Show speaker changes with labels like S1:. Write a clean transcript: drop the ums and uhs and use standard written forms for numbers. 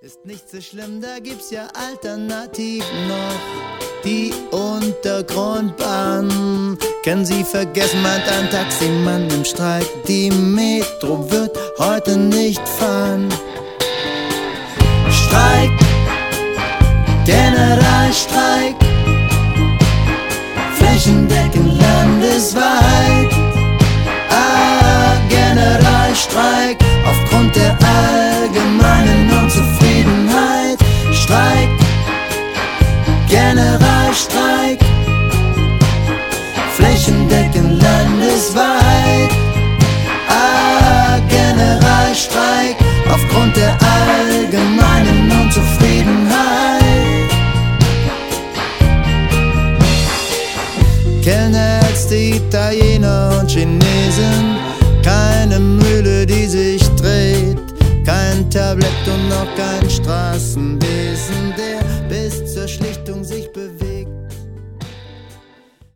S1: Ist nicht so schlimm, da gibt's ja Alternativen noch. Die Untergrundbahn, können Sie vergessen, meint ein Taximann im Streik. Die Metro wird heute nicht fahren. Streik, Generalstreik, flächendeckend landesweit. Generalstreik, aufgrund der allgemeinen Unzufriedenheit. Streik, Generalstreik, flächendeckend landesweit. Generalstreik, aufgrund der allgemeinen Unzufriedenheit. Kellner, Ärzte, Italiener und Chinesen, keine Mühle, die sich dreht, kein Tablett und noch kein Straßenbesen, der bis zur Schlichtung sich bewegt.